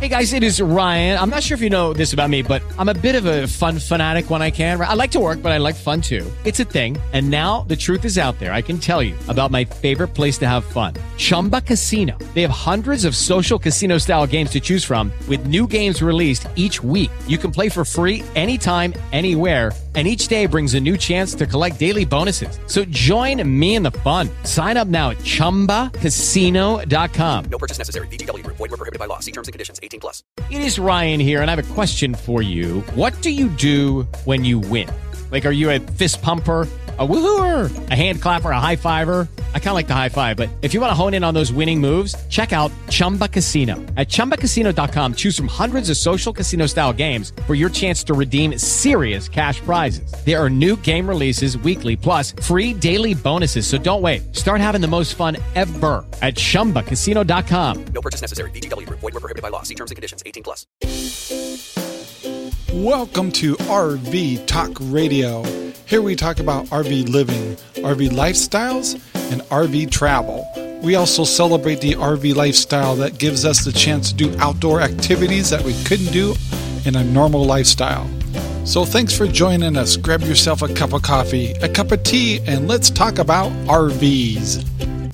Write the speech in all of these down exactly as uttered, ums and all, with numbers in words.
Hey guys, it is Ryan. I'm not sure if you know this about me, but I'm a bit of a fun fanatic when I can. I like to work, but I like fun too. It's a thing. And now the truth is out there. I can tell you about my favorite place to have fun. Chumba Casino. They have hundreds of social casino style games to choose from with new games released each week. You can play for free anytime, anywhere. And each day brings a new chance to collect daily bonuses. So join me in the fun. Sign up now at chumba casino dot com. No purchase necessary. V G W. Void where prohibited by law. See terms and conditions. eighteen plus. It is Ryan here, and I have a question for you. What do you do when you win? Like, are you a fist pumper, a woohooer, a hand clapper, a high fiver? I kind of like the high five, but if you want to hone in on those winning moves, check out Chumba Casino. At chumba casino dot com, choose from hundreds of social casino style games for your chance to redeem serious cash prizes. There are new game releases weekly, plus free daily bonuses. So don't wait. Start having the most fun ever at chumba casino dot com. No purchase necessary. V G W. Void where prohibited by law. See terms and conditions. eighteen plus. Welcome to R V Talk Radio. Here we talk about R V living, R V lifestyles, and R V travel. We also celebrate the R V lifestyle that gives us the chance to do outdoor activities that we couldn't do in a normal lifestyle. So thanks for joining us. Grab yourself a cup of coffee, a cup of tea, and let's talk about R Vs.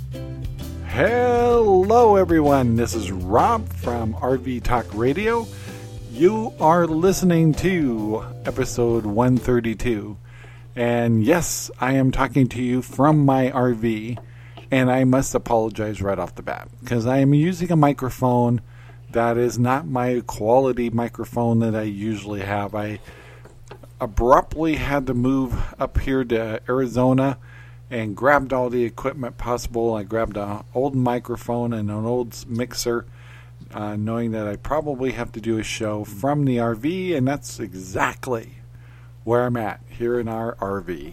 Hello everyone, this is Rob from R V Talk Radio. You are listening to episode one thirty-two. And yes, I am talking to you from my R V. And I must apologize right off the bat, because I am using a microphone that is not my quality microphone that I usually have. I abruptly had to move up here to Arizona and grabbed all the equipment possible. I grabbed an old microphone and an old mixer, Uh, knowing that I probably have to do a show from the R V, and that's exactly where I'm at, here in our R V.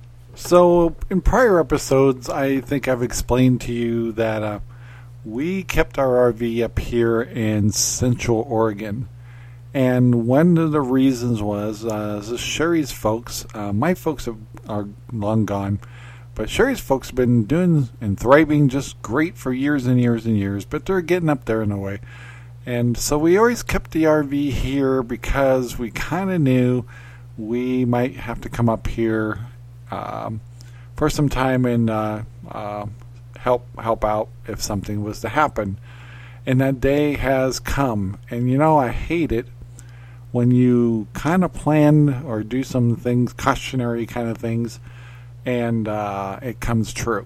So, in prior episodes, I think I've explained to you that uh, we kept our R V up here in Central Oregon, and one of the reasons was uh, Sherry's folks, uh, my folks have, are long gone, but Sherry's folks have been doing and thriving just great for years and years and years, but they're getting up there in a way. And so we always kept the R V here because we kind of knew we might have to come up here um, for some time and uh, uh, help help out if something was to happen. And that day has come. And you know, I hate it when you kind of plan or do some things, cautionary kind of things, and uh, it comes true.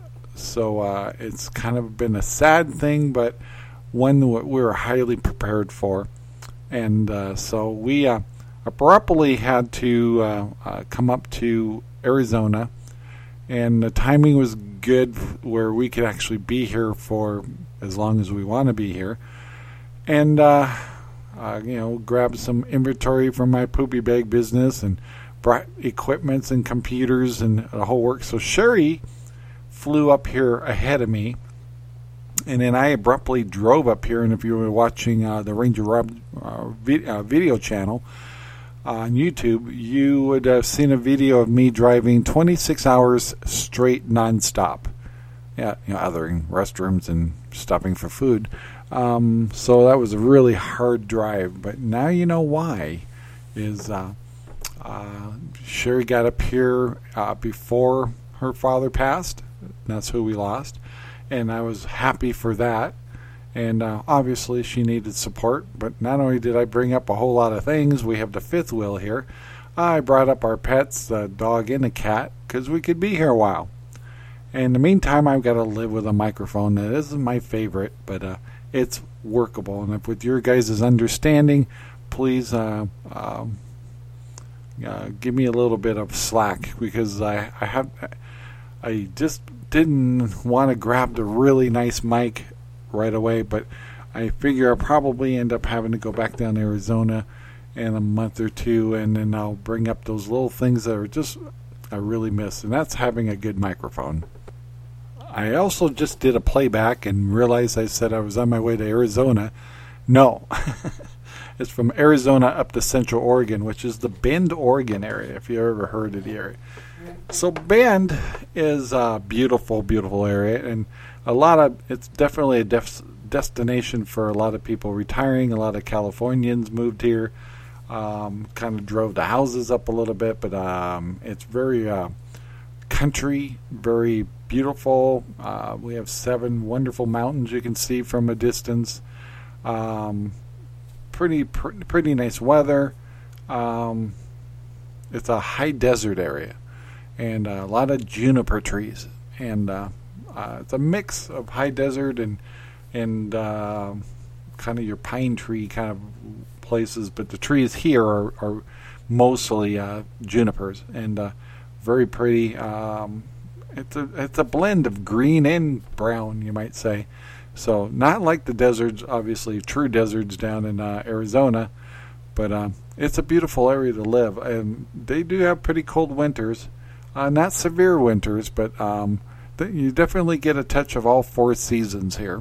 So uh, it's kind of been a sad thing, but one that we were highly prepared for. And uh, so we uh, abruptly had to uh, uh, come up to Arizona, and the timing was good where we could actually be here for as long as we want to be here. And, uh, uh, you know, grab some inventory from my poopy bag business and brought equipments and computers and the whole work. So Sherry flew up here ahead of me, and then I abruptly drove up here. And if you were watching uh, the Ranger Rob uh, vid- uh, video channel on YouTube, you would have seen a video of me driving twenty-six hours straight nonstop. Yeah, you know, other than restrooms and stopping for food. Um, so that was a really hard drive. But now you know why. Is uh, Uh, Sherry got up here uh, before her father passed. That's who we lost. And I was happy for that. And uh, obviously she needed support. But not only did I bring up a whole lot of things, we have the fifth wheel here. I brought up our pets, the dog and the cat, because we could be here a while. And in the meantime, I've got to live with a microphone that isn't my favorite, but uh, it's workable. And if with your guys' understanding, please uh, um, Uh, give me a little bit of slack, because I, I have I just didn't want to grab the really nice mic right away, but I figure I'll probably end up having to go back down to Arizona in a month or two, and then I'll bring up those little things that are just I really miss, and that's having a good microphone. I also just did a playback and realized I said I was on my way to Arizona. No. It's from Arizona up to Central Oregon, which is the Bend, Oregon area, if you ever heard of the area. So Bend is a beautiful, beautiful area, and a lot of, it's definitely a def, destination for a lot of people retiring. A lot of Californians moved here, um, kind of drove the houses up a little bit, but um, it's very uh, country, very beautiful. Uh, we have seven wonderful mountains you can see from a distance. Um, pretty pr- pretty nice weather. Um, it's a high desert area, and uh, a lot of juniper trees, and uh, uh, it's a mix of high desert and and uh, kind of your pine tree kind of places, but the trees here are, are mostly uh, junipers, and uh, very pretty. Um, it's a it's a blend of green and brown, you might say. So not like the deserts, obviously true deserts down in uh, Arizona, but um, it's a beautiful area to live. And they do have pretty cold winters, uh, not severe winters, but um, th- you definitely get a touch of all four seasons here.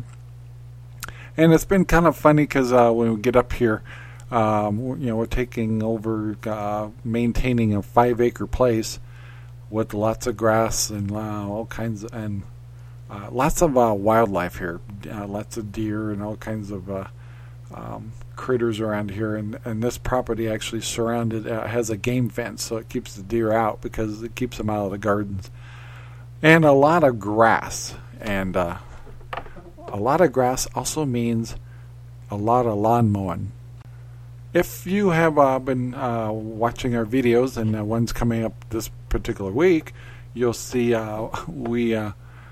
And it's been kind of funny because uh, when we get up here, um, you know, we're taking over uh, maintaining a five-acre place with lots of grass and uh, all kinds of, and Uh, lots of uh, wildlife here, uh, lots of deer and all kinds of uh, um, critters around here. And, and this property actually surrounded uh, has a game fence, so it keeps the deer out because it keeps them out of the gardens. And a lot of grass, and uh, a lot of grass also means a lot of lawn mowing. If you have uh, been uh, watching our videos, and uh, one's coming up this particular week, you'll see uh, we. Uh,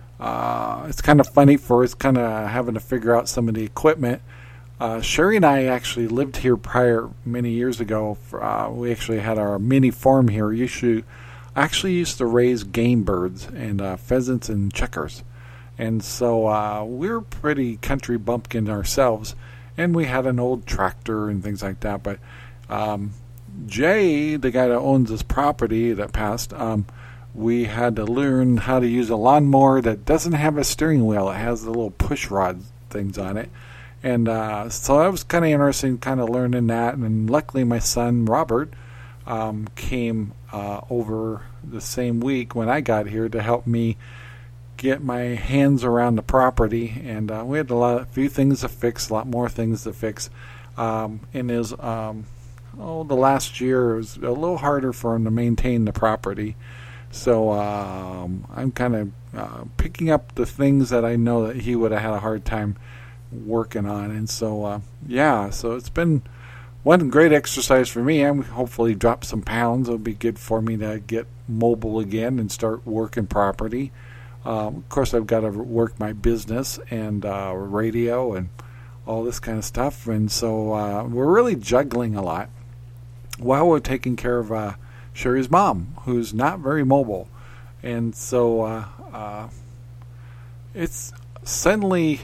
Uh, it's kind of funny for us kind of having to figure out some of the equipment. Uh, Sherry and I actually lived here prior many years ago. For, uh, we actually had our mini farm here. We used to, actually used to raise game birds and uh, pheasants and checkers. And so uh, we're pretty country bumpkin ourselves. And we had an old tractor and things like that. But um, Jay, the guy that owns this property that passed, um, we had to learn how to use a lawnmower that doesn't have a steering wheel. It has the little push rod things on it. And uh, so that was kind of interesting, kind of learning that. And luckily my son, Robert, um, came uh, over the same week when I got here to help me get my hands around the property. And uh, we had a lot, a few things to fix, a lot more things to fix. Um, and is um, oh, the last year it was a little harder for him to maintain the property. So um, I'm kind of uh, picking up the things that I know that he would have had a hard time working on. And so, uh, yeah, so it's been one great exercise for me. I'm hopefully drop some pounds. It'll be good for me to get mobile again and start working property. Um, of course, I've got to work my business and uh, radio and all this kind of stuff. And so uh, we're really juggling a lot while we're taking care of uh, Sherry's mom, who's not very mobile. And so uh, uh, it's suddenly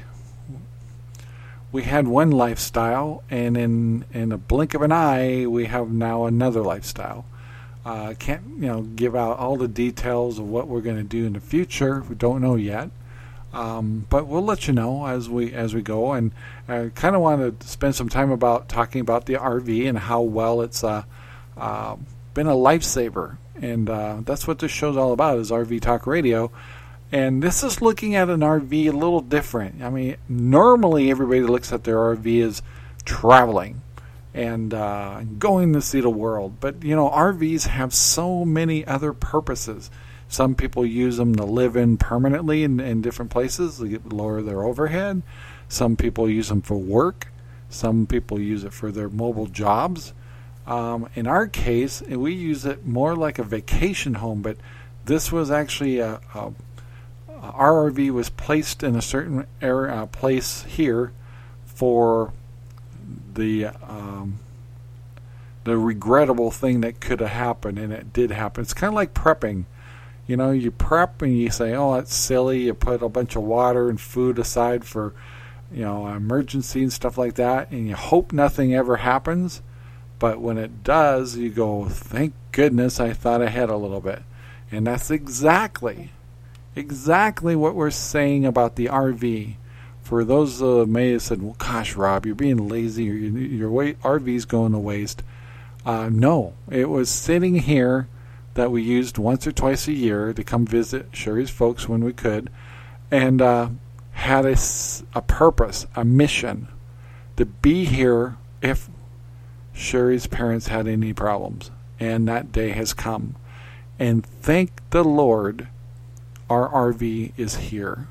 we had one lifestyle, and in, in a blink of an eye, we have now another lifestyle. I uh, can't, you know, give out all the details of what we're going to do in the future. We don't know yet. Um, but we'll let you know as we as we go. And I kind of want to spend some time about talking about the R V and how well it's uh, uh, been a lifesaver. And uh, that's what this show's all about, is R V Talk Radio. And this is looking at an R V a little different. I mean, normally everybody looks at their R V as traveling and uh, going to see the world. But, you know, R Vs have so many other purposes. Some people use them to live in permanently in, in different places, to get, lower their overhead. Some people use them for work. Some people use it for their mobile jobs. Um, in our case, we use it more like a vacation home, but this was actually a, a, a our R V was placed in a certain area, uh, place here for the um, the regrettable thing that could have happened, and it did happen. It's kind of like prepping. You know, you prep and you say, oh, that's silly. You put a bunch of water and food aside for, you know, emergency and stuff like that, and you hope nothing ever happens. But when it does, you go, thank goodness I thought ahead a little bit. And that's exactly, exactly what we're saying about the R V. For those who may have said, well, gosh, Rob, you're being lazy, or your, your R V's going to waste. Uh, no, it was sitting here that we used once or twice a year to come visit Sherry's folks when we could. And uh, had a, a purpose, a mission to be here if Sherry's parents had any problems. And that day has come. And thank the Lord, our R V is here.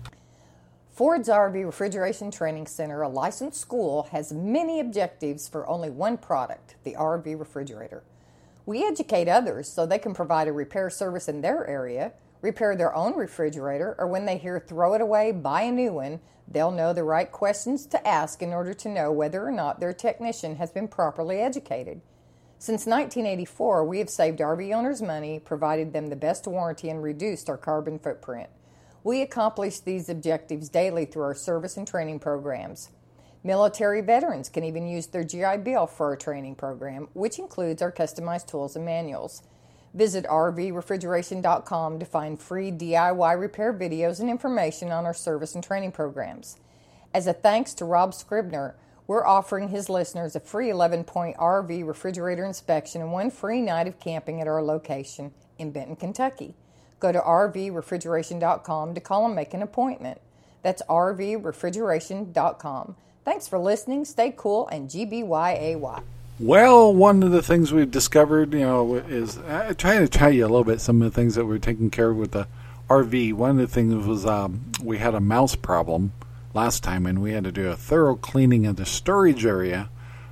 Ford's R V Refrigeration Training Center, a licensed school, has many objectives for only one product, the R V refrigerator. We educate others so they can provide a repair service in their area, repair their own refrigerator, or when they hear throw it away, buy a new one, they'll know the right questions to ask in order to know whether or not their technician has been properly educated. Since nineteen eighty-four, we have saved R V owners money, provided them the best warranty, and reduced our carbon footprint. We accomplish these objectives daily through our service and training programs. Military veterans can even use their G I Bill for our training program, which includes our customized tools and manuals. Visit R V refrigeration dot com to find free D I Y repair videos and information on our service and training programs. As a thanks to Rob Scribner, we're offering his listeners a free eleven-point R V refrigerator inspection and one free night of camping at our location in Benton, Kentucky. Go to R V refrigeration dot com to call and make an appointment. That's R V refrigeration dot com. Thanks for listening. Stay cool and G B Y A Y. Well, one of the things we've discovered, you know, is I try to tell you a little bit some of the things that we're taking care of with the R V. One of the things was um, we had a mouse problem last time, and we had to do a thorough cleaning of the storage area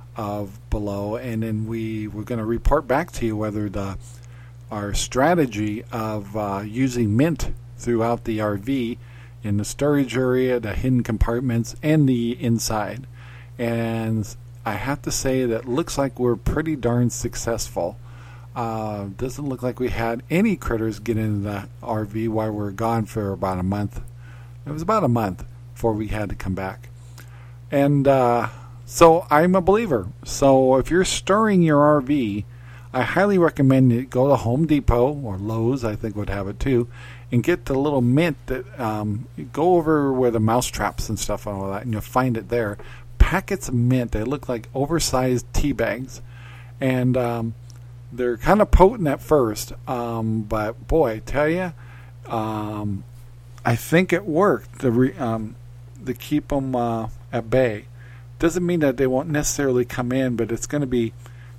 of below, and then we were going to report back to you whether the our strategy of uh, using mint throughout the R V in the storage area, the hidden compartments, and the inside. And I have to say that looks like we're pretty darn successful. Uh, doesn't look like we had any critters get into the R V while we were gone for about a month. It was about a month before we had to come back. And uh, so I'm a believer. So if you're storing your R V, I highly recommend you go to Home Depot or Lowe's, I think would have it too, and get the little mint that um, go over where the mouse traps and stuff and all that, and you'll find it there. Packets of mint. They look like oversized tea bags, and um, they're kind of potent at first, um, but boy, I tell you, um, I think it worked to, re, um, to keep them uh, at bay. Doesn't mean that they won't necessarily come in, but it's going to be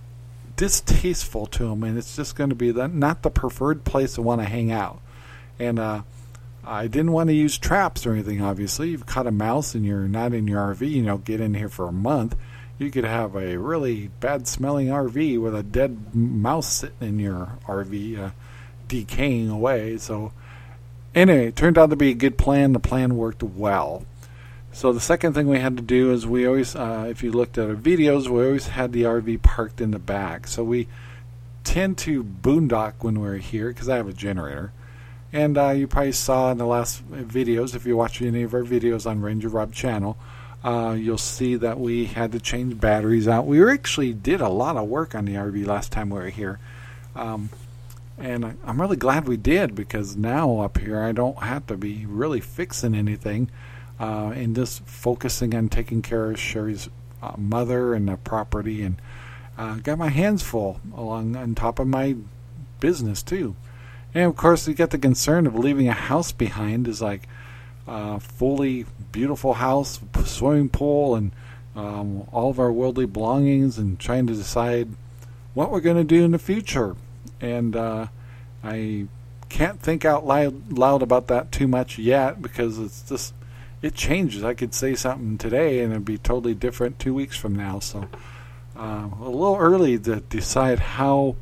distasteful to them, and it's just going to be the, not the preferred place to want to hang out. And uh, I didn't want to use traps or anything, obviously. You've caught a mouse and you're not in your R V, you know, get in here for a month. You could have a really bad-smelling R V with a dead mouse sitting in your R V, uh, decaying away. So anyway, it turned out to be a good plan. The plan worked well. So the second thing we had to do is we always, uh, if you looked at our videos, we always had the R V parked in the back. So we tend to boondock when we're here because I have a generator. And uh, you probably saw in the last videos, if you watch any of our videos on Ranger Rob channel, uh, you'll see that we had to change batteries out. We actually did a lot of work on the R V last time we were here. Um, and I, I'm really glad we did, because now up here I don't have to be really fixing anything uh, and just focusing on taking care of Sherry's uh, mother and the property, and uh, got my hands full along on top of my business too. And of course, you get the concern of leaving a house behind, is like a fully beautiful house, swimming pool, and um, all of our worldly belongings, and trying to decide what we're going to do in the future. And uh, I can't think out loud, loud about that too much yet, because it's just, it changes. I could say something today and it'd be totally different two weeks from now. So uh, a little early to decide how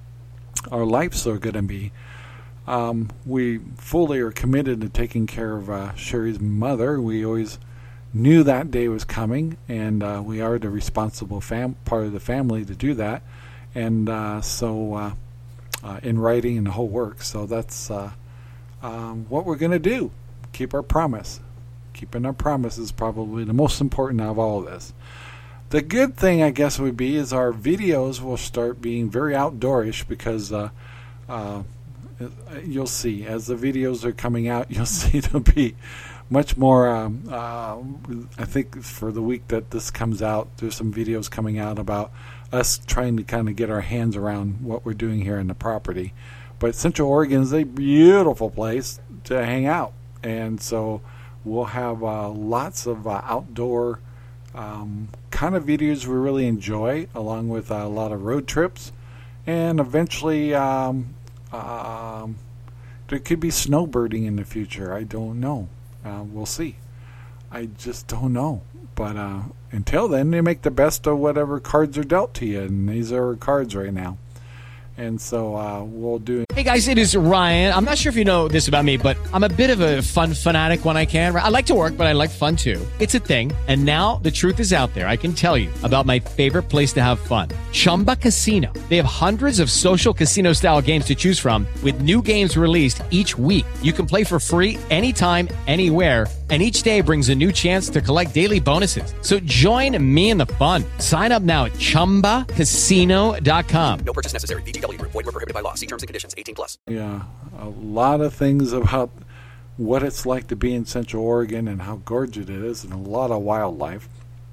our lives are going to be. Um, we fully are committed to taking care of uh, Sherry's mother. We always knew that day was coming, and uh, we are the responsible fam- part of the family to do that. And uh, so uh, uh, in writing and the whole work. So that's uh, um, what we're going to do. Keep our promise. Keeping our promise is probably the most important out of all of this. The good thing, I guess, would be is our videos will start being very outdoorish, because uh, uh, you'll see as the videos are coming out, you'll see there'll be much more. Um, uh, I think for the week that this comes out, there's some videos coming out about us trying to kind of get our hands around what we're doing here in the property. But Central Oregon is a beautiful place to hang out, and so we'll have uh, lots of uh, outdoor um, kind of videos we really enjoy, along with uh, a lot of road trips. And eventually, um, um, there could be snowbirding in the future. I don't know. Uh, we'll see. I just don't know. But uh, until then, you make the best of whatever cards are dealt to you. And these are our cards right now. And so uh, we'll do... Hey guys, it is Ryan. I'm not sure if you know this about me, but I'm a bit of a fun fanatic when I can. I like to work, but I like fun too. It's a thing. And now the truth is out there. I can tell you about my favorite place to have fun. Chumba Casino. They have hundreds of social casino style games to choose from with new games released each week. You can play for free anytime, anywhere. And each day brings a new chance to collect daily bonuses. So join me in the fun. Sign up now at chumba casino dot com. No purchase necessary. V G W. Void where prohibited by law. See terms and conditions. eighteen plus. Yeah, a lot of things about what it's like to be in Central Oregon and how gorgeous it is, and a lot of wildlife.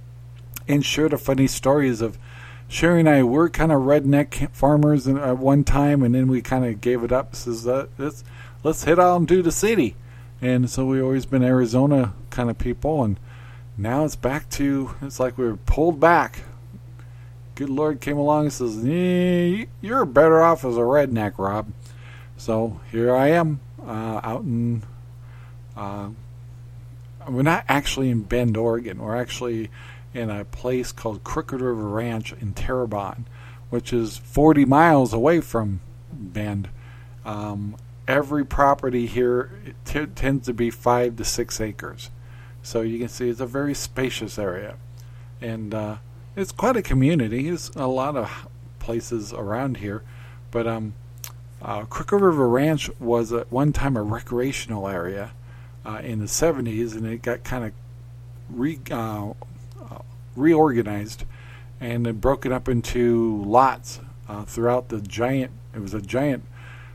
And share the funny stories of Sherry and I were kind of redneck farmers at one time, and then we kind of gave it up. Says, uh, let's, let's head out and do the city. And so we've always been Arizona kind of people, and now it's back to, it's like we were pulled back. Good Lord came along and says, eh, you're better off as a redneck, Rob. So here I am, uh, out in, uh, we're not actually in Bend, Oregon. We're actually in a place called Crooked River Ranch in Terrebonne, which is forty miles away from Bend. Um, every property here t- tends to be five to six acres. So you can see it's a very spacious area. And uh, it's quite a community. There's a lot of places around here. But um, uh, Crooked River Ranch was at one time a recreational area uh, in the seventies, and it got kind of re, uh, uh, reorganized and then broken up into lots uh, throughout the giant, it was a giant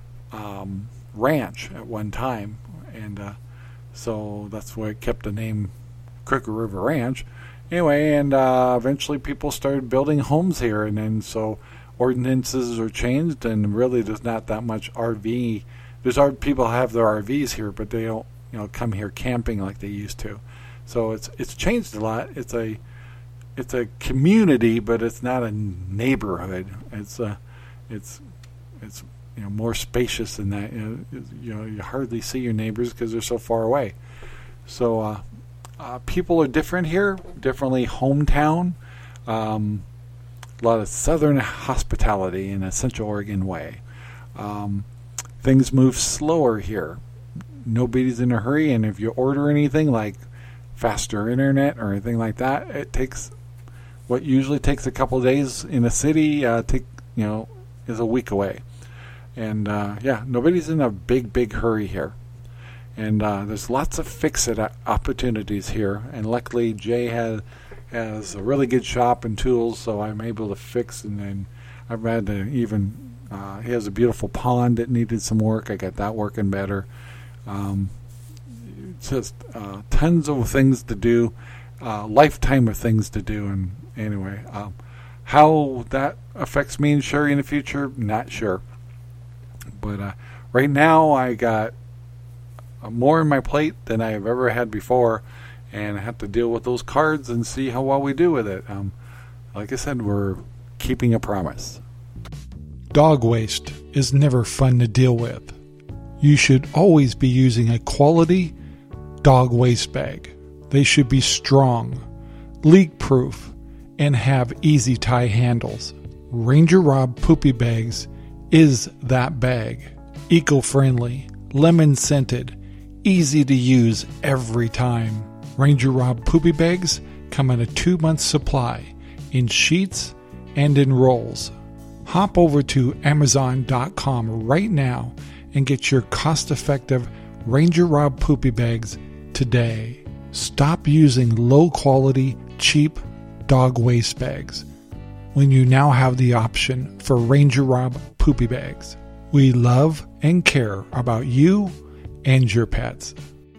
um, ranch at one time, and uh, so that's why it kept the name Crooked River Ranch. Anyway, and uh, eventually people started building homes here, and then so ordinances are changed, and really there's not that much R V. There's our people have their R Vs here, but they don't, you know, come here camping like they used to. So it's it's changed a lot. It's a it's a community, but it's not a neighborhood. It's a it's it's you know, more spacious than that. You know, you know, you hardly see your neighbors because they're so far away. So uh, uh, people are different here, definitely hometown. Um, a lot of southern hospitality in a Central Oregon way. Um, things move slower here. Nobody's in a hurry, and if you order anything like faster internet or anything like that, it takes what usually takes a couple of days in a city. Uh, take you know is a week away. And, uh, yeah, nobody's in a big, big hurry here. And uh, there's lots of fix-it opportunities here. And luckily, Jay has, has a really good shop and tools, so I'm able to fix. And then I've had to even, uh, he has a beautiful pond that needed some work. I got that working better. Um, just uh, tons of things to do, uh, lifetime of things to do. And anyway, um, how that affects me and Sherry in the future, not sure. But uh, right now I got uh, more on my plate than I have ever had before, and I have to deal with those cards and see how well we do with it. Um, like I said, we're keeping a promise. Dog waste is never fun to deal with. You should always be using a quality dog waste bag. They should be strong, leak-proof, and have easy tie handles. Ranger Rob Poopy Bags is that bag. Eco-friendly, lemon-scented, easy to use every time. Ranger Rob Poopy Bags come in a two-month supply in sheets and in rolls. Hop over to amazon dot com right now and get your cost-effective Ranger Rob Poopy Bags today. Stop using low-quality, cheap dog waste bags when you now have the option for Ranger Rob Poopy Bags. We love and care about you and your pets.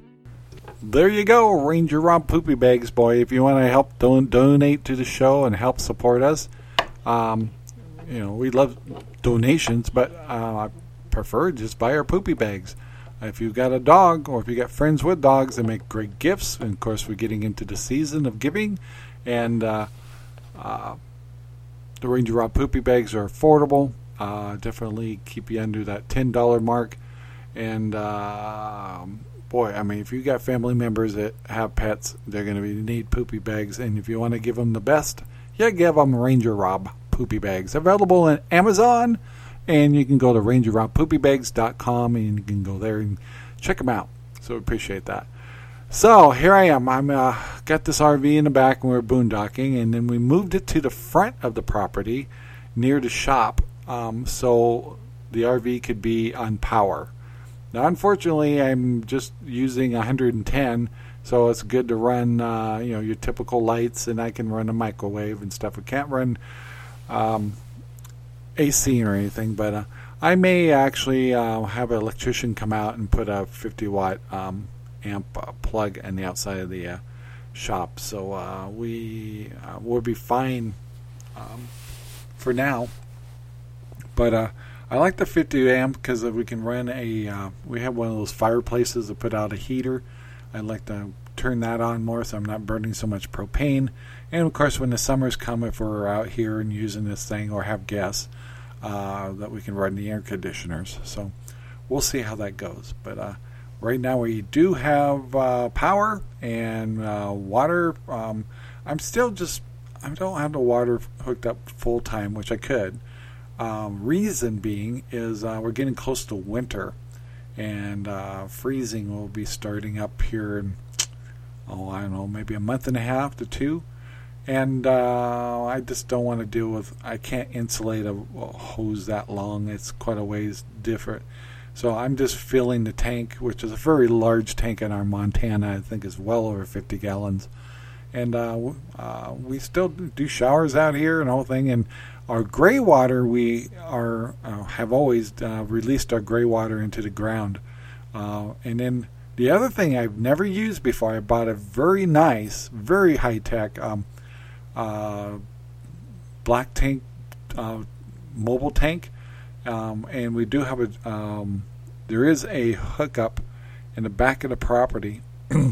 There you go, Ranger Rob Poopy Bags, boy. If you want to help don- donate to the show and help support us, um, you know, we love donations, but uh, I prefer just buy our poopy bags. if you've got a dog or if you got friends with dogs, they make great gifts. And of course, we're getting into the season of giving, and uh, uh, the Ranger Rob Poopy Bags are affordable. Uh, definitely keep you under that ten dollar mark. And uh, boy, I mean, if you got family members that have pets, they're going to need poopy bags. And if you want to give them the best, yeah, give them Ranger Rob Poopy Bags. Available on Amazon. And you can go to ranger rob poopy bags dot com and you can go there and check them out. So appreciate that. So here I am. I'm uh, got this R V in the back and we're boondocking. And then we moved it to the front of the property near the shop um, so the R V could be on power. Now, unfortunately, I'm just using one hundred ten, so it's good to run uh, you know, your typical lights, and I can run a microwave and stuff. I can't run Um, A C or anything, but uh, I may actually uh, have an electrician come out and put a fifty watt um, amp uh, plug on the outside of the uh, shop. So uh, we uh, will be fine um, for now. But uh, I like the fifty amp because we can run a. Uh, we have one of those fireplaces that put out a heater. I'd like to turn that on more so I'm not burning so much propane. And of course, when the summers come, if we're out here and using this thing or have guests, uh, that we can run the air conditioners. So we'll see how that goes. But uh, right now we do have uh, power and uh, water. Um, I'm still just, I don't have the water hooked up full time, which I could. Um, reason being is uh, we're getting close to winter, and uh, freezing will be starting up here in, oh, I don't know, maybe a month and a half to two. And uh, I just don't want to deal with, I can't insulate a, a hose that long. It's quite a ways different. So I'm just filling the tank, which is a very large tank in our Montana. I think is well over fifty gallons. And uh, uh, we still do showers out here and the whole thing. And our gray water, we are uh, have always uh, released our gray water into the ground. Uh, and then the other thing I've never used before, I bought a very nice, very high-tech um, uh, black tank, uh, mobile tank. Um, and we do have a, um, there is a hookup in the back of the property.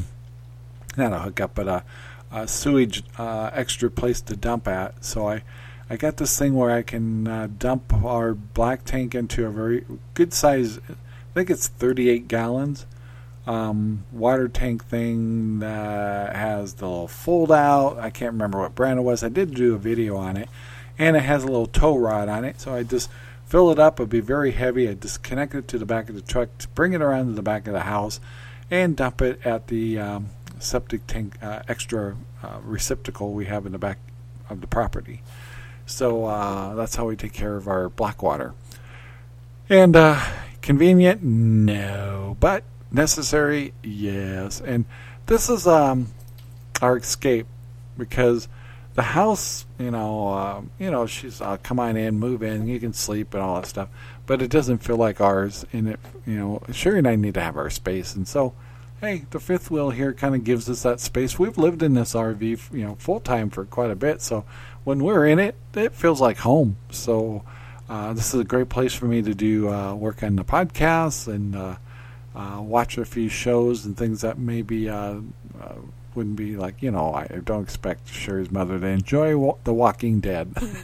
Not a hookup, but a, a sewage uh, extra place to dump at. So I, I got this thing where I can uh, dump our black tank into a very good size, I think it's thirty-eight gallons. Um, water tank thing that has the little fold out. I can't remember what brand it was. I did do a video on it, and it has a little tow rod on it. So I just fill it up. It'll be very heavy. I just connect it to the back of the truck to bring it around to the back of the house, and dump it at the um, septic tank uh, extra uh, receptacle we have in the back of the property. So uh, that's how we take care of our black water. And uh, convenient? No, but necessary, yes. And this is um, our escape, because the house, you know, uh, you know, she's uh, come on in, move in, you can sleep and all that stuff, but it doesn't feel like ours. And it, you know, Sherry and I need to have our space, and so, hey, the fifth wheel here kind of gives us that space. We've lived in this R V, you know, full time for quite a bit, so when we're in it, it feels like home. So uh, this is a great place for me to do uh, work on the podcasts and. Uh, Uh, watch a few shows and things that maybe uh, uh, wouldn't be like, you know, I don't expect Sherry's mother to enjoy wa- The Walking Dead.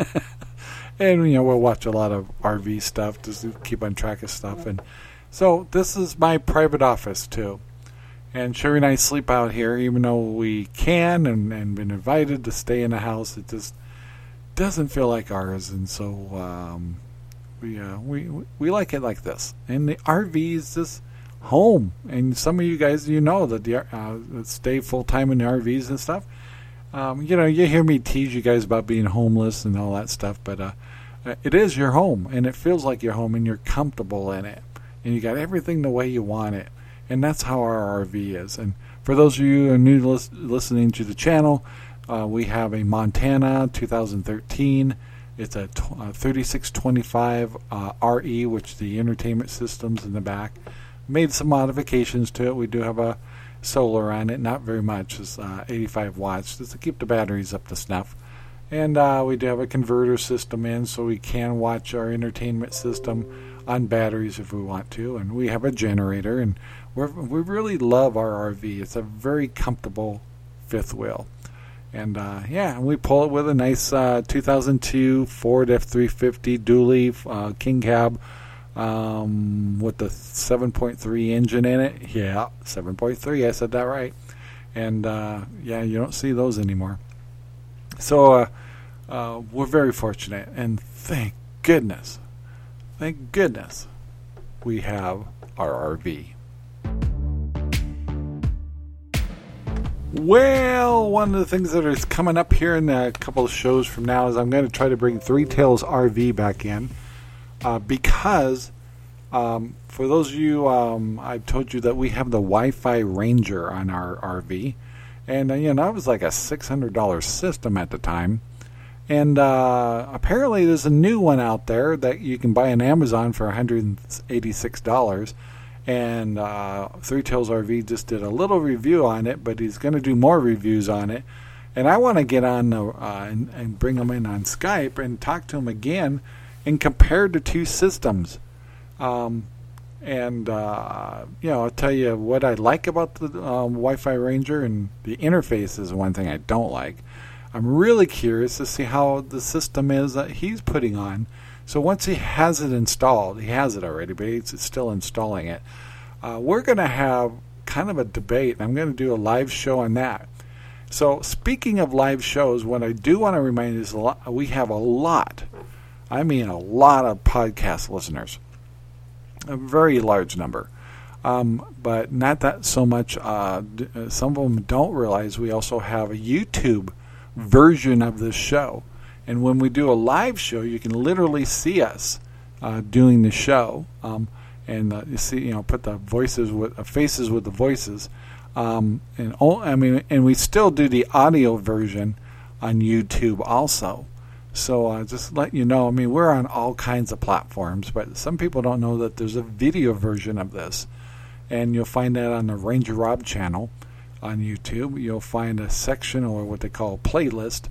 And, you know, we'll watch a lot of R V stuff just to keep on track of stuff. And so this is my private office, too. And Sherry and I sleep out here, even though we can and, and been invited to stay in the house. It just doesn't feel like ours. And so um, we, uh, we, we like it like this. And the R V is just home. And some of you guys, you know that the uh, that stay full time in the R Vs and stuff. Um, you know, you hear me tease you guys about being homeless and all that stuff, but uh, it is your home, and it feels like your home, and you're comfortable in it, and you got everything the way you want it, and that's how our R V is. And for those of you who are new to lis- listening to the channel, uh, we have a Montana two thousand thirteen. It's a t- uh, thirty-six twenty-five uh, R E, which the entertainment system's in the back. Made some modifications to it. We do have a solar on it, not very much. It's uh, eighty-five watts just to keep the batteries up to snuff. And uh, we do have a converter system in, so we can watch our entertainment system on batteries if we want to, and we have a generator, and we're, we really love our R V. It's a very comfortable fifth wheel. And uh, yeah, we pull it with a nice uh, two thousand two Ford F three fifty dually uh, king cab um, with the seven point three engine in it. Yeah, seven point three, I said that right. And uh, yeah, you don't see those anymore. So uh, uh, we're very fortunate, and thank goodness, thank goodness we have our R V. Well, one of the things that is coming up here in a couple of shows from now is I'm going to try to bring Three Tails R V back in uh, because um, for those of you, um, I've told you that we have the Wi-Fi Ranger on our R V, and uh, you know, that was like a six hundred dollars system at the time, and uh, apparently there's a new one out there that you can buy on Amazon for one hundred eighty-six dollars. And uh, Three Tails R V just did a little review on it, but he's going to do more reviews on it. And I want to get on the, uh, and, and bring him in on Skype and talk to him again and compare the two systems. Um, and, uh, you know, I'll tell you what I like about the um, Wi-Fi Ranger, and the interface is one thing I don't like. I'm really curious to see how the system is that he's putting on. So once he has it installed, he has it already, but he's still installing it. Uh, we're going to have kind of a debate, and I'm going to do a live show on that. So speaking of live shows, what I do want to remind you is a lot, we have a lot, I mean a lot of podcast listeners, a very large number. Um, but not that so much. Uh, some of them don't realize we also have a YouTube version of this show. And when we do a live show, you can literally see us uh, doing the show, um, and uh, you see, you know, put the voices with uh, faces with the voices, um, and all, I mean, and we still do the audio version on YouTube also. So uh, just let you know, I mean, we're on all kinds of platforms, but some people don't know that there's a video version of this, and you'll find that on the Ranger Rob channel on YouTube. You'll find a section, or what they call a playlist,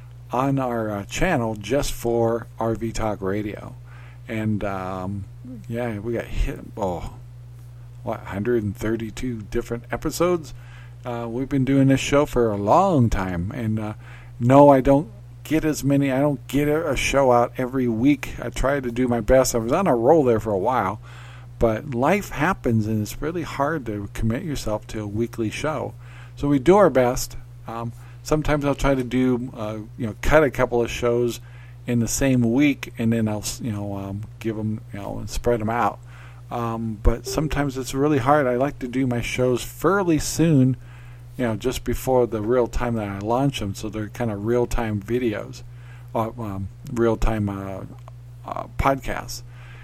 on our uh, channel just for R V Talk Radio. And um, yeah, we got hit, oh, what, one hundred thirty-two different episodes. Uh, we've been doing this show for a long time, and uh, no, I don't get as many, I don't get a show out every week. I try to do my best. I was on a roll there for a while, but life happens, and it's really hard to commit yourself to a weekly show. So we do our best. Um, Sometimes I'll try to do, uh, you know, cut a couple of shows in the same week, and then I'll, you know, um, give them, you know, and spread them out. Um, but sometimes it's really hard. I like to do my shows fairly soon, you know, just before the real time that I launch them, so they're kind of real time videos, uh, um, real time uh, uh, podcasts.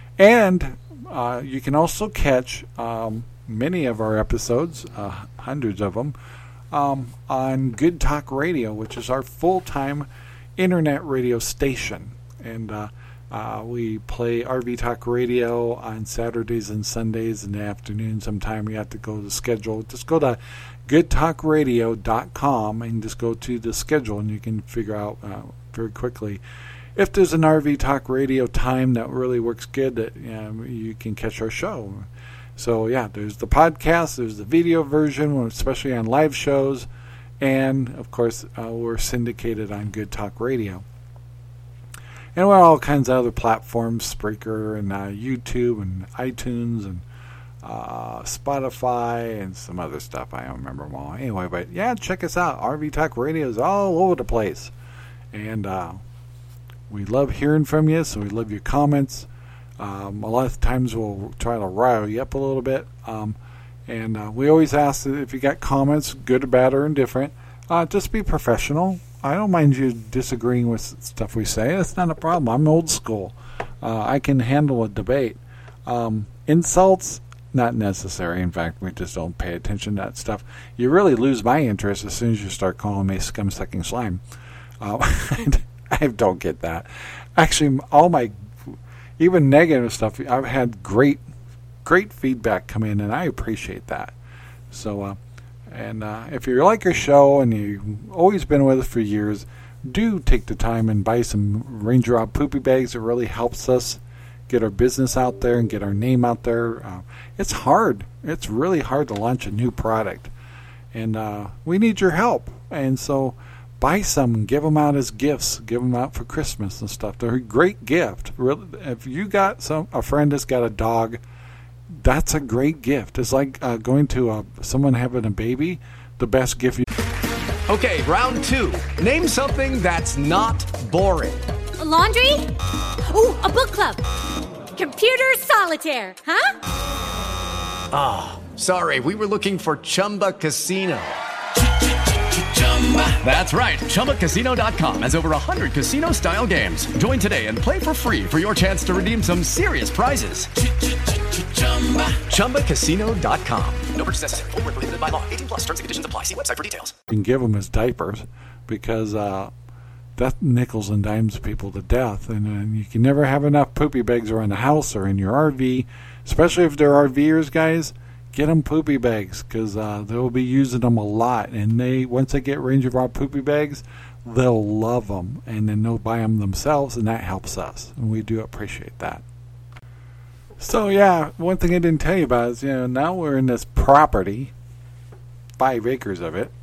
And uh, you can also catch um, many of our episodes, uh, hundreds of them. Um, on Good Talk Radio, which is our full-time internet radio station. And uh, uh, we play R V Talk Radio on Saturdays and Sundays in the afternoon. Sometime you have to go to the schedule. Just go to good talk radio dot com and just go to the schedule, and you can figure out uh, very quickly if there's an R V Talk Radio time that really works good, that you know, you can catch our show. So, yeah, there's the podcast, there's the video version, especially on live shows, and, of course, uh, we're syndicated on Good Talk Radio. And we're on all kinds of other platforms, Spreaker and uh, YouTube and iTunes and uh, Spotify and some other stuff. I don't remember them all. Anyway, but, yeah, check us out. R V Talk Radio is all over the place. And uh, we love hearing from you, so we love your comments. Um, a lot of times we'll try to rile you up a little bit. Um, and uh, we always ask that if you got comments, good or bad or indifferent, uh, just be professional. I don't mind you disagreeing with stuff we say. That's not a problem. I'm old school. Uh, I can handle a debate. Um, insults, not necessary. In fact, we just don't pay attention to that stuff. You really lose my interest as soon as you start calling me scum-sucking slime. Uh, I don't get that. Actually, all my even negative stuff, I've had great, great feedback come in, and I appreciate that. So, uh, and uh, if you like our show and you've always been with us for years, do take the time and buy some Ranger Rob poopy bags. It really helps us get our business out there and get our name out there. Uh, it's hard. It's really hard to launch a new product. And uh, we need your help. And so buy some and give them out as gifts. Give them out for Christmas and stuff. They're a great gift. Really, if you got some a friend that's got a dog, that's a great gift. It's like uh, going to a, someone having a baby. The best gift you... Okay, round two. Name something that's not boring. A laundry? Ooh, a book club. Computer solitaire, huh? Ah, oh, sorry. We were looking for Chumba Casino. That's right. Chumba Casino dot com has over one hundred casino-style games. Join today and play for free for your chance to redeem some serious prizes. Chumba Casino dot com. No purchase necessary. Void where prohibited by law. eighteen plus terms and conditions apply. See website for details. You can give them as diapers because uh, that nickels and dimes people to death. And, and you can never have enough poopy bags around the house or in your R V, especially if they're RVers, guys. Get them poopy bags because uh, they'll be using them a lot. And they once they get Ranger Rob poopy bags, they'll love them. And then they'll buy them themselves, and that helps us. And we do appreciate that. So, yeah, one thing I didn't tell you about is, you know, now we're in this property, five acres of it.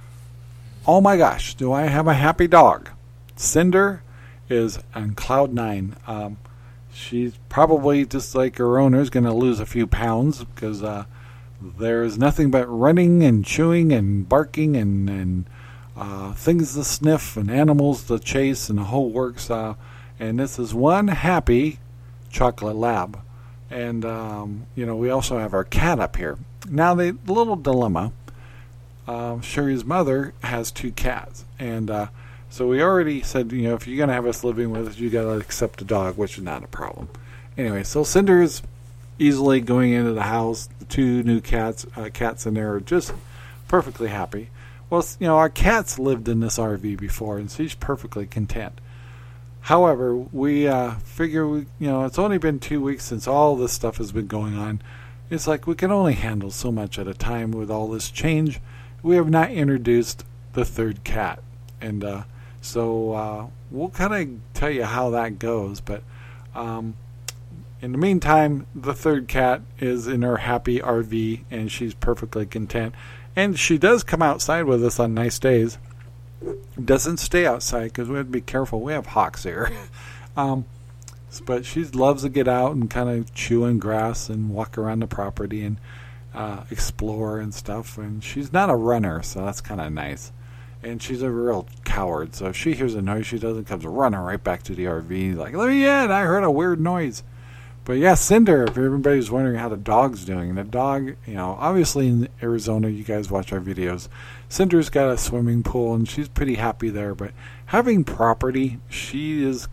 Oh, my gosh, do I have a happy dog. Cinder is on cloud nine. Um, she's probably, just like her owner, is going to lose a few pounds because uh, there's nothing but running and chewing and barking and, and uh, things to sniff and animals to chase and the whole works. Uh, and this is one happy chocolate lab. And, um, you know, we also have our cat up here. Now, the little dilemma, uh, Sherry's mother has two cats. And uh, so we already said, you know, if you're going to have us living with us, you got to accept a dog, which is not a problem. Anyway, so Cinder is easily going into the house. The two new cats, uh, cats in there are just perfectly happy. Well, you know, our cats lived in this R V before, and she's perfectly content. However, we uh, figure, we, you know, it's only been two weeks since all this stuff has been going on. It's like we can only handle so much at a time with all this change. We have not introduced the third cat. And uh, so uh, we'll kind of tell you how that goes. But um, in the meantime, the third cat is in her happy R V, and she's perfectly content. And she does come outside with us on nice days. Doesn't stay outside because we have to be careful. We have hawks here. um, but she loves to get out and kind of chew on grass and walk around the property and uh, explore and stuff. And she's not a runner, so that's kind of nice. And she's a real coward. So if she hears a noise she doesn't, comes running right back to the R V. Like, let me in. I heard a weird noise. But yeah, Cinder, if everybody's wondering how the dog's doing, the dog, you know, obviously in Arizona, you guys watch our videos, Cinder's got a swimming pool, and she's pretty happy there. But having property, she is,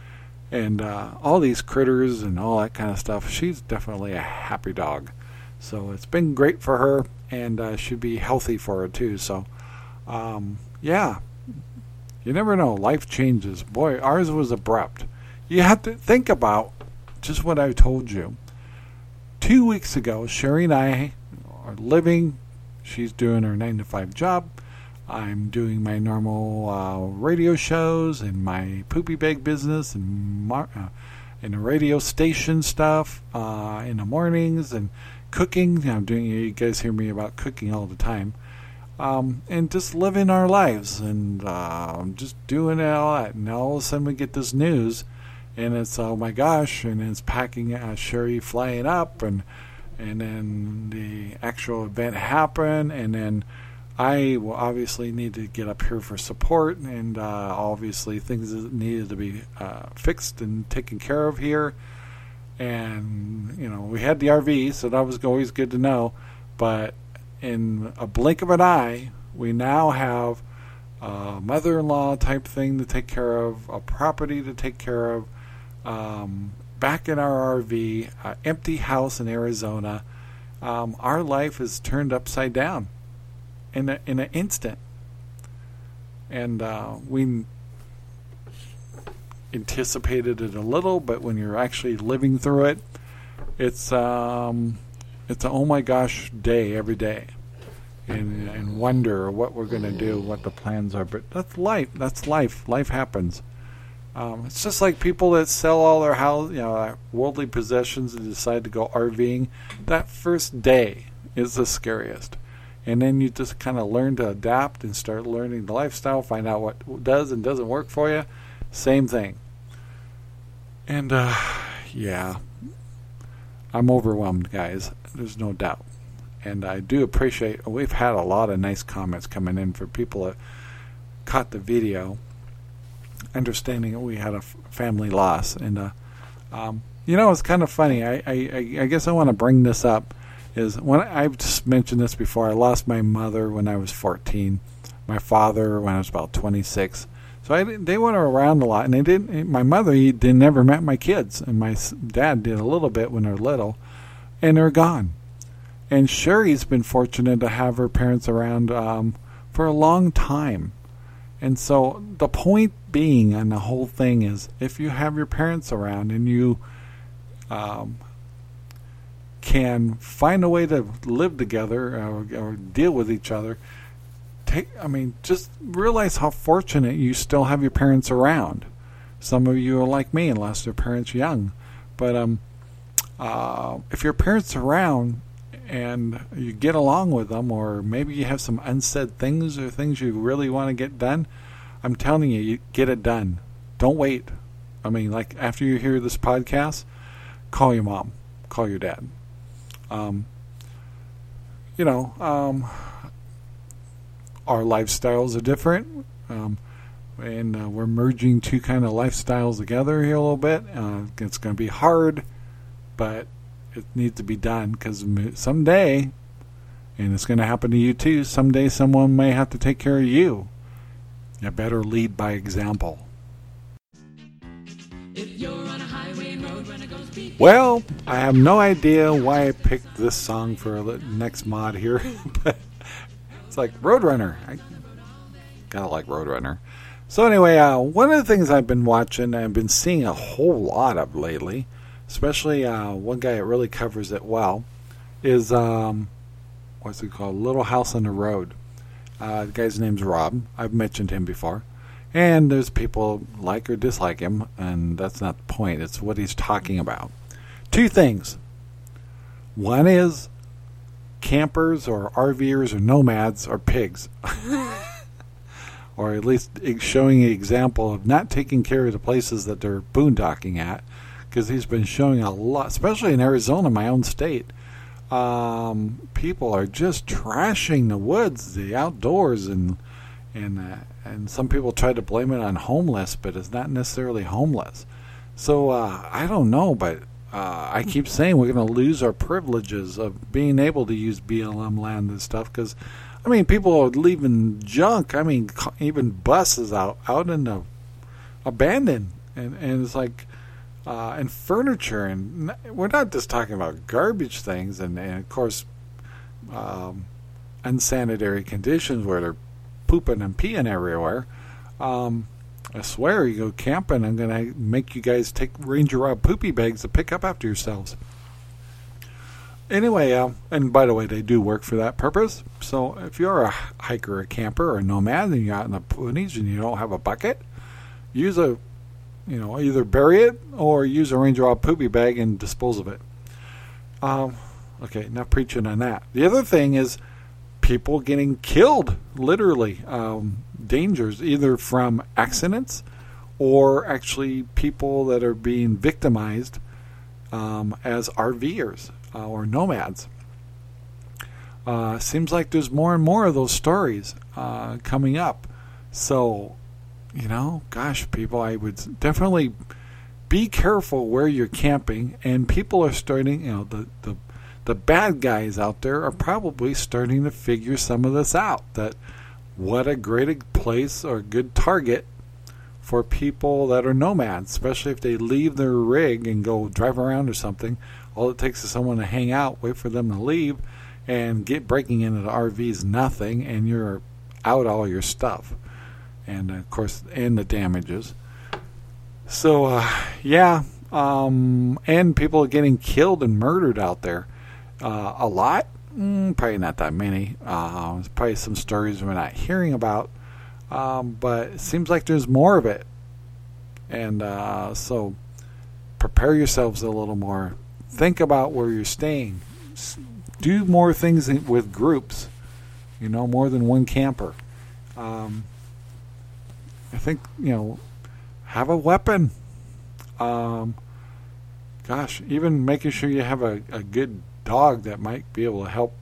and uh, all these critters and all that kind of stuff, she's definitely a happy dog. So it's been great for her, and uh, should be healthy for her, too. So, um, yeah, you never know. Life changes. Boy, ours was abrupt. You have to think about just what I told you. Two weeks ago, Sherry and I are living. She's doing her nine to five job. I'm doing my normal uh, radio shows and my poopy bag business and mar- uh, and the radio station stuff uh, in the mornings and cooking. I'm doing. You guys hear me about cooking all the time, um, and just living our lives and uh, just doing all that. And all of a sudden, we get this news. And it's, oh my gosh, and it's packing uh, Sherry flying up, and and then the actual event happened, and then I will obviously need to get up here for support, and uh, obviously things that needed to be uh, fixed and taken care of here. And, you know, we had the R V, so that was always good to know, but in a blink of an eye, we now have a mother-in-law type thing to take care of, a property to take care of, Um, back in our R V, uh, empty house in Arizona. Um, our life is turned upside down in a, in an instant, and uh, we anticipated it a little, but when you're actually living through it, it's um, it's an oh my gosh day every day, and and wonder what we're going to do, what the plans are. But that's life. That's life. Life happens. Um, it's just like people that sell all their house, you know, worldly possessions and decide to go RVing. That first day is the scariest. And then you just kind of learn to adapt and start learning the lifestyle, find out what does and doesn't work for you. Same thing. And, uh, yeah, I'm overwhelmed, guys. There's no doubt. And I do appreciate, we've had a lot of nice comments coming in for people that caught the video, understanding that we had a f- family loss. And, uh, um, you know, it's kind of funny. I, I, I guess I want to bring this up. Is when I've just mentioned this before. I lost my mother when I was fourteen, my father when I was about twenty-six. So I they went around a lot, and they didn't. My mother, he did never met my kids, and my dad did a little bit when they were little, and they're gone. And Sherry's been fortunate to have her parents around um, for a long time, and so the point being on the whole thing is, if you have your parents around and you um, can find a way to live together or, or deal with each other, take, I mean, just realize how fortunate you still have your parents around. Some of you are like me and lost their parents young. But um, uh, if your parents are around and you get along with them, or maybe you have some unsaid things or things you really want to get done, I'm telling you, you get it done. Don't wait. I mean, like after you hear this podcast, call your mom, call your dad. Um, you know, um, our lifestyles are different, um, and uh, we're merging two kind of lifestyles together here a little bit. Uh, it's going to be hard, but it needs to be done, because someday, and it's going to happen to you too, someday someone may have to take care of you. You better lead by example. Well, I have no idea why I picked this song for the next mod here, but it's like Roadrunner. I gotta like Roadrunner. So anyway, uh, one of the things I've been watching, I've been seeing a whole lot of lately, especially uh, one guy that really covers it well, is, um, what's it called? Little House on the Road. Uh, the guy's name's Rob. I've mentioned him before. And there's people like or dislike him, and that's not the point. It's what he's talking about. Two things. One is campers or RVers or nomads are pigs. Or at least showing an example of not taking care of the places that they're boondocking at. Because he's been showing a lot, especially in Arizona, my own state. Um, people are just trashing the woods, the outdoors, and and uh, and some people try to blame it on homeless, but it's not necessarily homeless. So uh, I don't know, but uh, I keep saying we're going to lose our privileges of being able to use B L M land and stuff, because I mean, people are leaving junk. I mean, even buses out out in the abandoned, and and it's like. Uh, and furniture, and we're not just talking about garbage things, and, and of course, um, unsanitary conditions where they're pooping and peeing everywhere. Um, I swear, you go camping, I'm going to make you guys take Ranger Rob poopy bags to pick up after yourselves. Anyway, uh, and by the way, they do work for that purpose. So if you're a hiker, a camper, or a nomad, and you're out in the boonies and you don't have a bucket, use a You know, either bury it or use a Ranger Rob poopy bag and dispose of it. Um, okay, not preaching on that. The other thing is people getting killed, literally. Um, dangers, either from accidents or actually people that are being victimized um, as RVers uh, or nomads. Uh, seems like there's more and more of those stories uh, coming up. So... You know, gosh, people, I would definitely be careful where you're camping. And people are starting, you know, the, the, the bad guys out there are probably starting to figure some of this out. That what a great place or good target for people that are nomads, especially if they leave their rig and go drive around or something. All it takes is someone to hang out, wait for them to leave, and get breaking into the R V is nothing, and you're out all your stuff. And, of course, and the damages. So, uh, yeah. Um, and people are getting killed and murdered out there. Uh, a lot? Mm, probably not that many. Uh, there's probably some stories we're not hearing about. Um, but it seems like there's more of it. And uh, so prepare yourselves a little more. Think about where you're staying. Do more things with groups, you know, more than one camper. Um, I think, you know, have a weapon. Um, gosh, even making sure you have a, a good dog that might be able to help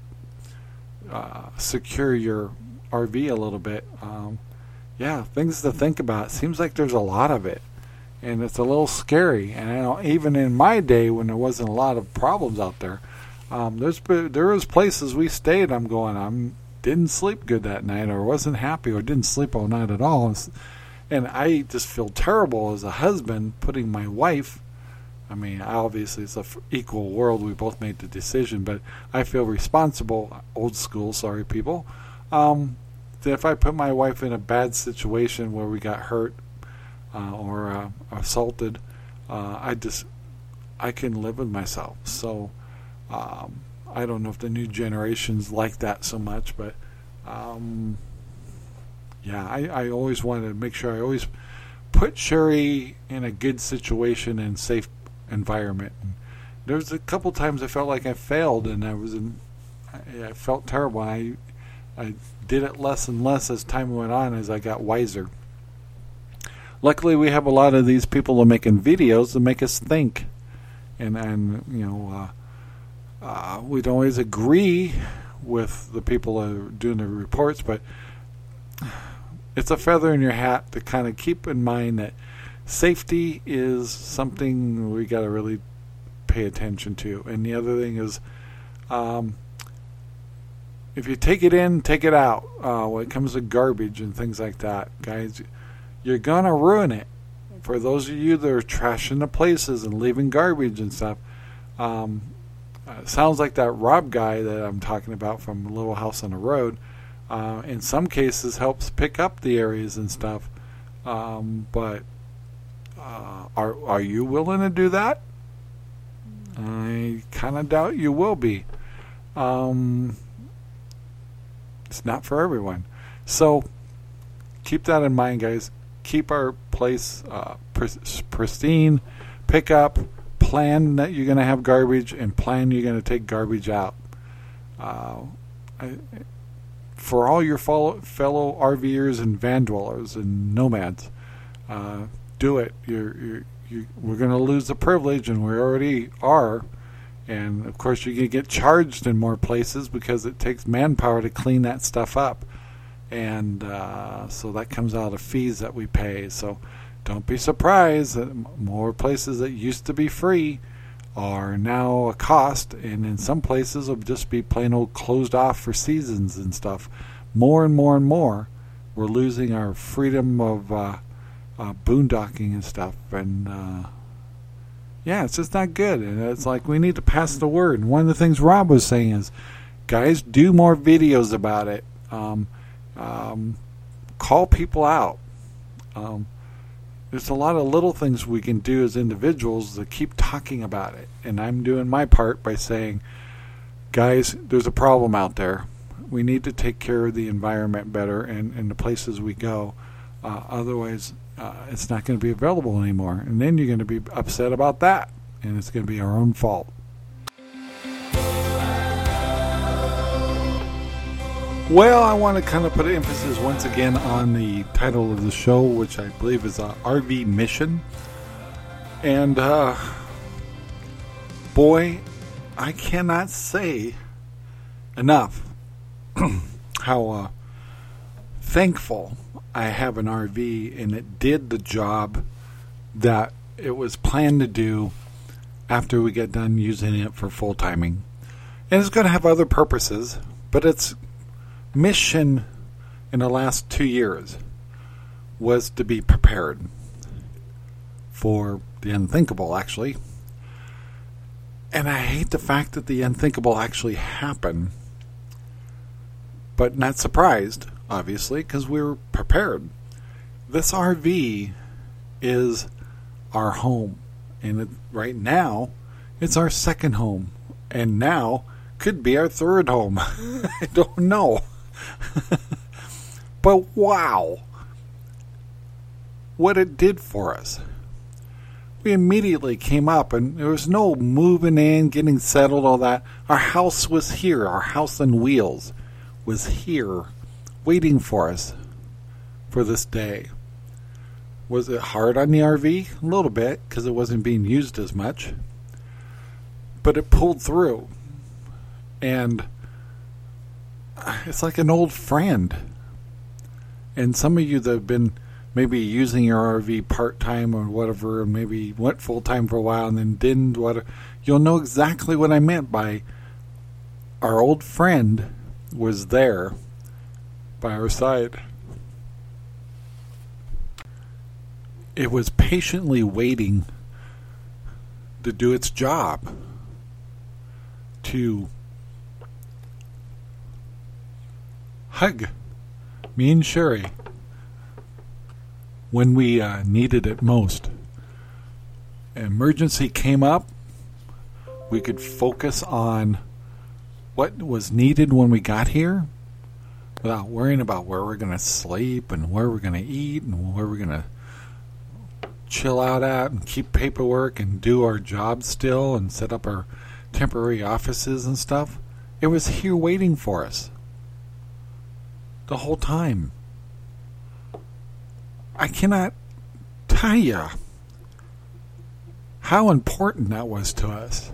uh, secure your R V a little bit. Um, yeah, things to think about. Seems like there's a lot of it, and it's a little scary. And I know even in my day when there wasn't a lot of problems out there, um, there's there was places we stayed. I'm going, I'm didn't sleep good that night, or wasn't happy, or didn't sleep all night at all. And I just feel terrible as a husband putting my wife. I mean, obviously it's an equal world. We both made the decision, but I feel responsible. Old school, sorry people. Um, that if I put my wife in a bad situation where we got hurt uh, or uh, assaulted, uh, I just I can live with myself. So um, I don't know if the new generations like that so much, but um, yeah, I, I always want to make sure I always put Sherry in a good situation and safe environment. And there was a couple times I felt like I failed, and I was in, I, I felt terrible. I I did it less and less as time went on as I got wiser. Luckily, we have a lot of these people who are making videos to make us think, and and you know uh, uh, we don't always agree with the people that are doing the reports, but it's a feather in your hat to kind of keep in mind that safety is something we got to really pay attention to. And the other thing is, um, if you take it in, take it out. Uh, when it comes to garbage and things like that, guys, you're going to ruin it. For those of you that are trashing the places and leaving garbage and stuff, um, it sounds like that Rob guy that I'm talking about from Little House on the Road. Uh, in some cases helps pick up the areas and stuff, um, but uh, are are you willing to do that? I kind of doubt you will be. Um, it's not for everyone, so keep that in mind, guys. Keep our place uh, pr- pristine. Pick up, plan that you're going to have garbage, and plan you're going to take garbage out. Uh, I, For all your follow, fellow RVers and van dwellers and nomads, uh, do it. You're, you're, you're, we're going to lose the privilege, and we already are. And, of course, you're going to get charged in more places because it takes manpower to clean that stuff up. And uh, so that comes out of fees that we pay. So don't be surprised that more places that used to be free are now a cost, and in some places will just be plain old closed off for seasons and stuff. More and more and more, we're losing our freedom of uh, uh, boondocking and stuff, and uh, yeah, it's just not good. And it's like we need to pass the word. And one of the things Rob was saying is, guys, do more videos about it. Um, um, call people out. Um, There's a lot of little things we can do as individuals to keep talking about it. And I'm doing my part by saying, guys, there's a problem out there. We need to take care of the environment better and, and the places we go. Uh, otherwise, uh, it's not going to be available anymore. And then you're going to be upset about that. And it's going to be our own fault. Well, I want to kind of put emphasis once again on the title of the show, which I believe is uh, R V Mission. And, uh, boy, I cannot say enough how uh, thankful I have an R V, and it did the job that it was planned to do after we get done using it for full timing. And it's going to have other purposes, but its mission in the last two years was to be prepared for the unthinkable, actually. And I hate the fact that the unthinkable actually happened, but not surprised, obviously, because we were prepared. This R V is our home, and it, right now, it's our second home, and now could be our third home. I don't know. But wow, what it did for us. we immediately came up, and there was no moving in, getting settled, all that. Our house was here. Our house on wheels was here, waiting for us for this day. Was it hard on the R V? A little bit, because it wasn't being used as much. But it pulled through. And it's like an old friend. And some of you that have been maybe using your R V part-time or whatever, and maybe went full-time for a while and then didn't, whatever, you'll know exactly what I meant by our old friend was there by our side. It was patiently waiting to do its job, to hug me and Sherry when we uh, needed it most. An emergency came up. We could focus on what was needed when we got here without worrying about where we're going to sleep and where we're going to eat and where we're going to chill out at and keep paperwork and do our job still and set up our temporary offices and stuff. It was here waiting for us the whole time. I cannot tell you how important that was to us.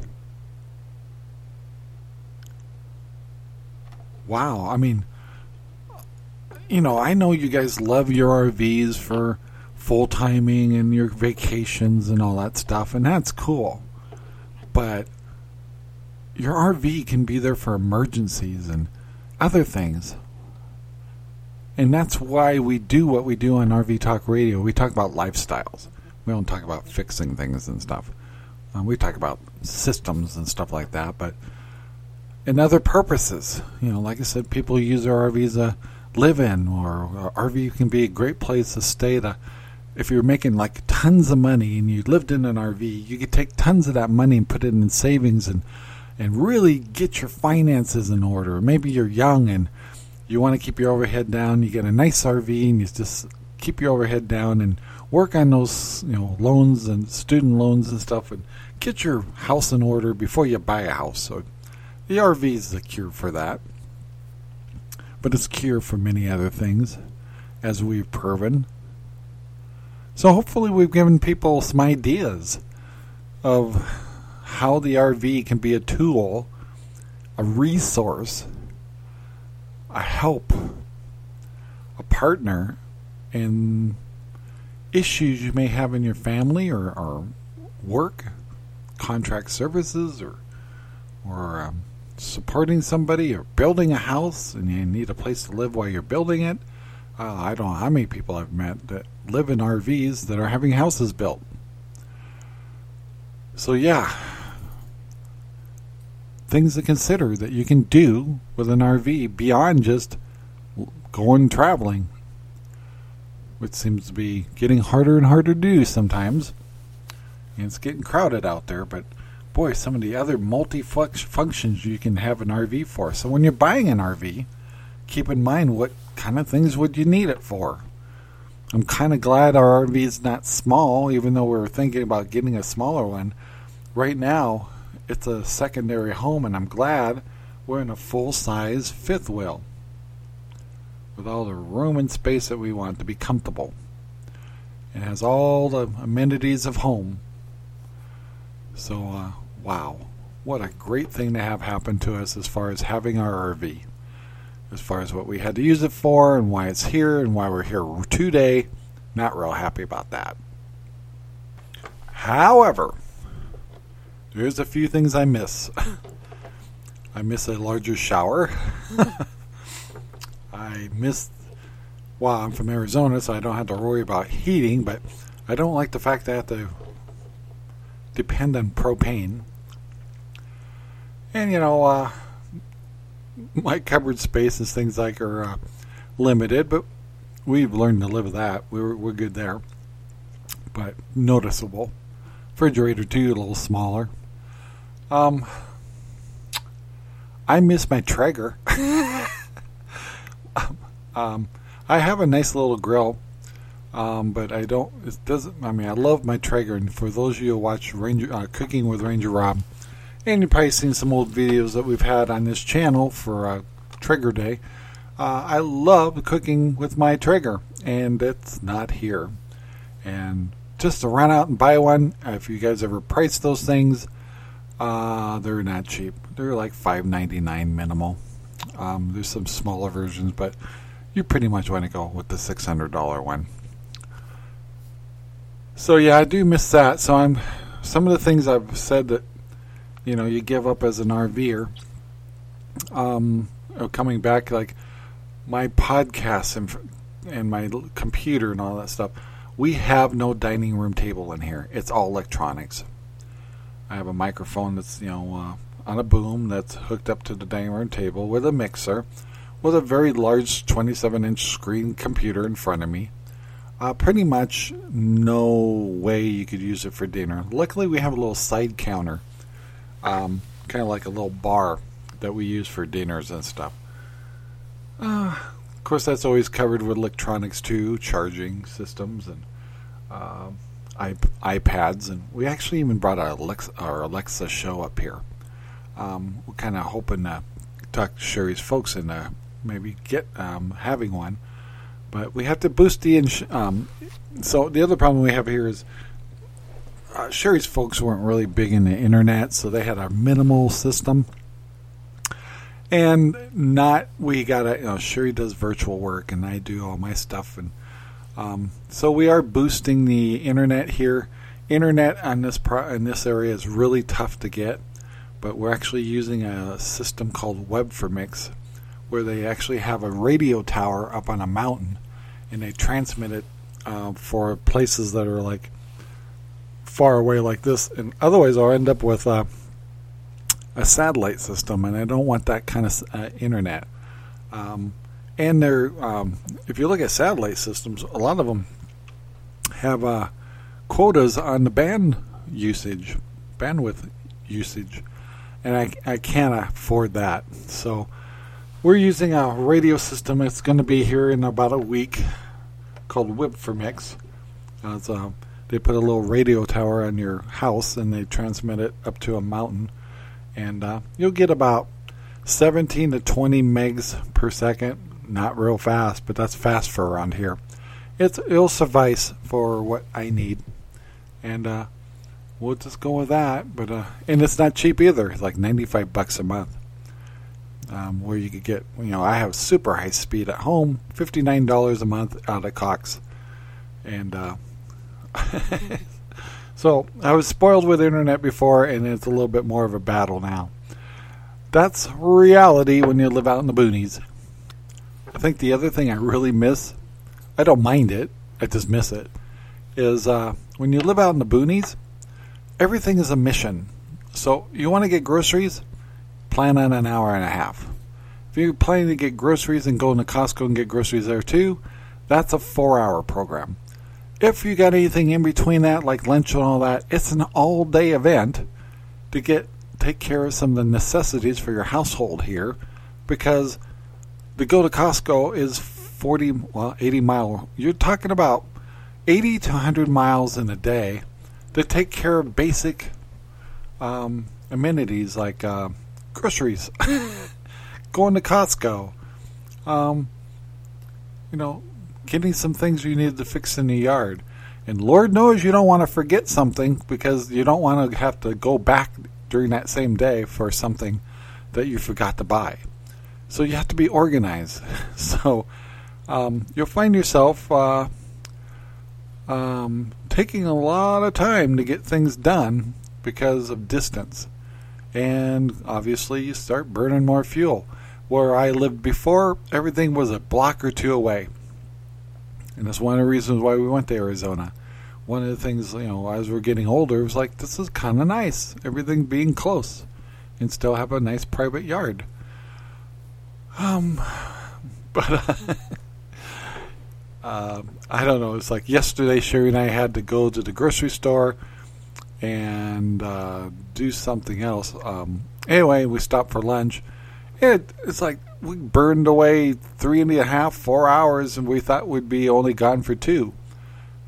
Wow, I mean, you know, I know you guys love your R Vs for full-timing and your vacations and all that stuff, and that's cool. But your R V can be there for emergencies and other things. And that's why we do what we do on R V Talk Radio. We talk about lifestyles. We don't talk about fixing things and stuff. Uh, we talk about systems and stuff like that, but and other purposes. You know, like I said, people use their R Vs to live in, or, or R V can be a great place to stay. To, if you're making like tons of money and you lived in an R V, you could take tons of that money and put it in savings and and really get your finances in order. Maybe you're young and you want to keep your overhead down. You get a nice R V and you just keep your overhead down and work on those, you know, loans and student loans and stuff, and get your house in order before you buy a house. So the R V is the cure for that. But it's a cure for many other things, as we've proven. So hopefully we've given people some ideas of how the R V can be a tool, a resource, a help, a partner in issues you may have in your family or, or work, contract services, or or um, supporting somebody, or building a house and you need a place to live while you're building it. Uh, I don't know how many people I've met that live in R Vs that are having houses built. So yeah, things to consider that you can do with an R V beyond just going traveling, which seems to be getting harder and harder to do sometimes. And it's getting crowded out there, but boy, some of the other multi-functions you can have an R V for. So when you're buying an R V, keep in mind what kind of things would you need it for. I'm kind of glad our R V is not small, even though we're thinking about getting a smaller one. Right now, it's a secondary home, and I'm glad we're in a full-size fifth wheel with all the room and space that we want to be comfortable. It has all the amenities of home. So, uh, wow, what a great thing to have happen to us as far as having our R V. As far as what we had to use it for and why it's here and why we're here today, not real happy about that. However, there's a few things I miss. I miss a larger shower. I miss, well, I'm from Arizona, so I don't have to worry about heating, but I don't like the fact that I have to depend on propane. And, you know, uh, my cupboard spaces, things like, are uh, limited, but we've learned to live with that. We're, we're good there. But noticeable. Refrigerator, too, a little smaller. Um, I miss my Traeger. um, I have a nice little grill. Um, but I don't, it doesn't, I mean, I love my Traeger, and for those of you who watch Ranger, uh, Cooking with Ranger Rob, and you've probably seen some old videos that we've had on this channel for uh, Traeger Day, uh, I love cooking with my Traeger, and it's not here. And just to run out and buy one, if you guys ever price those things, uh, they're not cheap. They're like five ninety-nine minimal. Um, there's some smaller versions, but you pretty much want to go with the six hundred dollars one. So yeah, I do miss that. So I'm some of the things I've said that, you know, you give up as an RVer. Um, coming back, like my podcasts and and my computer and all that stuff. We have no dining room table in here. It's all electronics. I have a microphone that's, you know, uh, on a boom that's hooked up to the dining room table with a mixer, with a very large twenty-seven inch screen computer in front of me. Uh, pretty much no way you could use it for dinner. Luckily, we have a little side counter, um, kind of like a little bar that we use for dinners and stuff. Uh, of course, that's always covered with electronics too, charging systems and uh, iP- iPads, and we actually even brought our Alexa, our Alexa show up here. Um, we're kind of hoping to talk to Sherry's folks and uh, maybe get um, having one. But we have to boost the... Ins- um, so the other problem we have here is uh, Sherry's folks weren't really big in the internet, so they had a minimal system. And not... We got a... You know, Sherry does virtual work, and I do all my stuff. And um, so we are boosting the internet here. Internet on this pro- in this area is really tough to get. But we're actually using a system called Web for Mix, where they actually have a radio tower up on a mountain, and they transmit it uh, for places that are like far away like this. And otherwise I'll end up with uh, a satellite system, and I don't want that kind of uh, internet. Um, and they're, um, if you look at satellite systems, a lot of them have uh, quotas on the band usage, bandwidth usage, and I, I can't afford that. So we're using a radio system. It's going to be here in about a week, called Web for Mix. Uh, it's, uh, they put a little radio tower on your house, and they transmit it up to a mountain. And uh, you'll get about seventeen to twenty megs per second. Not real fast, but that's fast for around here. It's, it'll suffice for what I need. And uh, we'll just go with that. But uh, and it's not cheap either. It's like ninety-five bucks a month. Um, where you could get, you know, I have super high speed at home, fifty-nine dollars a month out of Cox. And uh, so I was spoiled with internet before, and it's a little bit more of a battle now. That's reality when you live out in the boonies. I think the other thing I really miss, I don't mind it, I just miss it, is uh, when you live out in the boonies, everything is a mission. So you want to get groceries? Plan on an hour and a half. If you're planning to get groceries and go into Costco and get groceries there too, that's a four-hour program. If you got anything in between that, like lunch and all that, it's an all-day event to get take care of some of the necessities for your household here, because to go to Costco is forty, well, eighty mile. You're talking about eighty to one hundred miles in a day to take care of basic um, amenities like Uh, groceries, going to Costco, um, you know, getting some things you need to fix in the yard. And Lord knows you don't want to forget something, because you don't want to have to go back during that same day for something that you forgot to buy. So you have to be organized. So um, you'll find yourself uh, um, taking a lot of time to get things done because of distance. And obviously you start burning more fuel. Where I lived before, everything was a block or two away. And that's one of the reasons why we went to Arizona. One of the things, you know, as we're getting older, it was like, this is kind of nice. Everything being close. And still have a nice private yard. Um, but, uh, uh, I don't know. It's like yesterday, Sherry and I had to go to the grocery store and uh, do something else. Um, anyway, we stopped for lunch. It, it's like we burned away three and a half, four hours, and we thought we'd be only gone for two.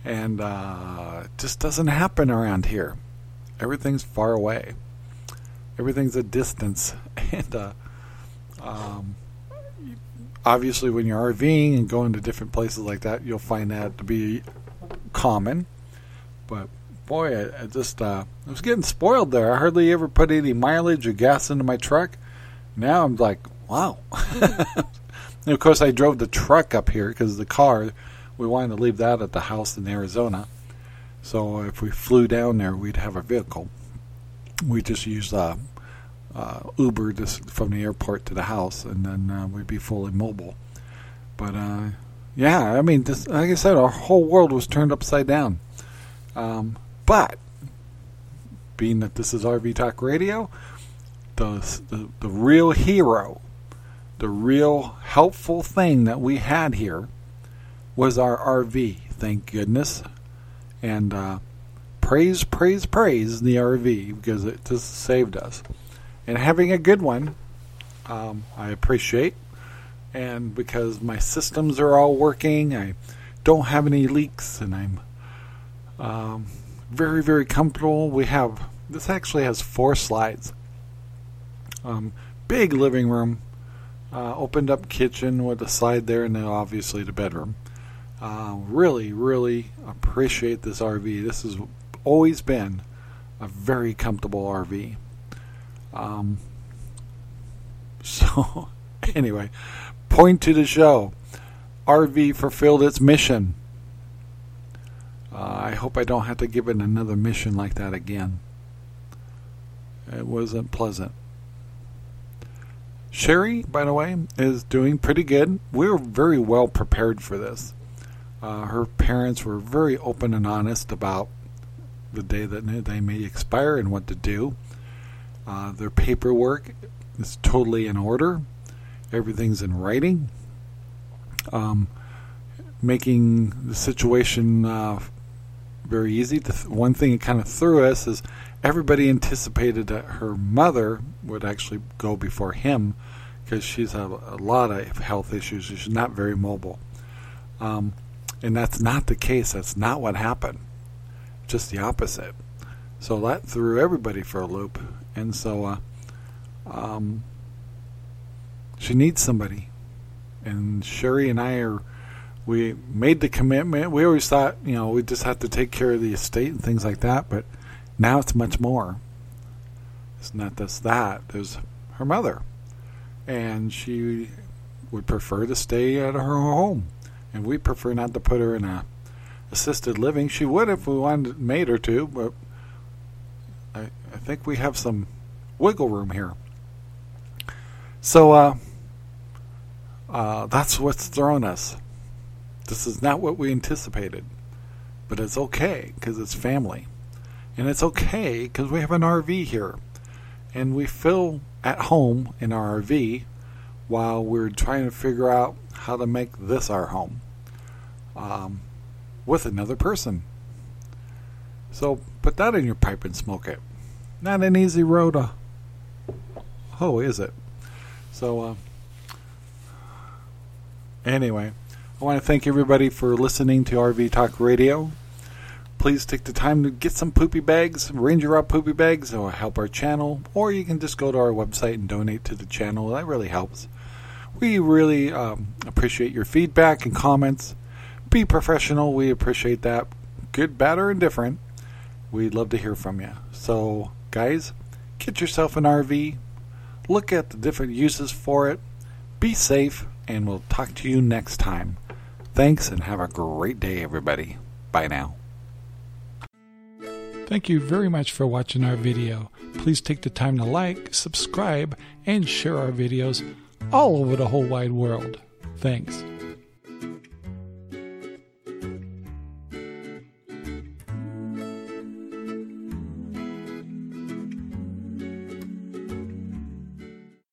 And uh, it just doesn't happen around here. Everything's far away. Everything's a distance. And uh, um, obviously when you're RVing and going to different places like that, you'll find that to be common. But boy, I, I just uh, I was getting spoiled there. I hardly ever put any mileage or gas into my truck. Now I'm like, wow. And of course, I drove the truck up here because the car, we wanted to leave that at the house in Arizona. So if we flew down there, we'd have a vehicle. We just use uh, uh, Uber just from the airport to the house, and then uh, we'd be fully mobile. But uh, yeah, I mean, just, like I said, our whole world was turned upside down. Um, but being that this is R V Talk Radio, the, the the real hero, the real helpful thing that we had here was our R V. Thank goodness. And uh, praise, praise, praise the R V because it just saved us. And having a good one, um, I appreciate. And because my systems are all working, I don't have any leaks, and I'm um, very, very comfortable. We have, this actually has four slides. Um, big living room, uh, opened up kitchen with a slide there, and then obviously the bedroom. Uh, really, really appreciate this R V. This has always been a very comfortable R V. Um, so, anyway, point to the show. R V fulfilled its mission. Uh, I hope I don't have to give it another mission like that again. It wasn't pleasant. Sherry, by the way, is doing pretty good. We were very well prepared for this. Uh, her parents were very open and honest about the day that they may expire and what to do. Uh, their paperwork is totally in order. Everything's in writing. Um, making the situation uh, very easy. The th- one thing that kind of threw us is everybody anticipated that her mother would actually go before him because she's a, a lot of health issues. She's not very mobile. Um, and that's not the case. That's not what happened. Just the opposite. So that threw everybody for a loop. And so uh, um, she needs somebody. And Sherry and I are, we made the commitment. We always thought, you know, we just have to take care of the estate and things like that. But now it's much more. It's not just that. There's her mother. And she would prefer to stay at her home. And we prefer not to put her in a assisted living. She would if we wanted made her to, but I, I think we have some wiggle room here. So uh, uh, that's what's thrown us. This is not what we anticipated. But it's okay because it's family. And it's okay because we have an R V here. And we feel at home in our R V while we're trying to figure out how to make this our home um, with another person. So put that in your pipe and smoke it. Not an easy road to hoe, is it? So uh, anyway, I want to thank everybody for listening to R V Talk Radio. Please take the time to get some poopy bags, Ranger Rob poopy bags, or help our channel. Or you can just go to our website and donate to the channel. That really helps. We really um, appreciate your feedback and comments. Be professional. We appreciate that. Good, bad, or indifferent. We'd love to hear from you. So, guys, get yourself an R V. Look at the different uses for it. Be safe, and we'll talk to you next time. Thanks, and have a great day, everybody. Bye now. Thank you very much for watching our video. Please take the time to like, subscribe, and share our videos all over the whole wide world. Thanks.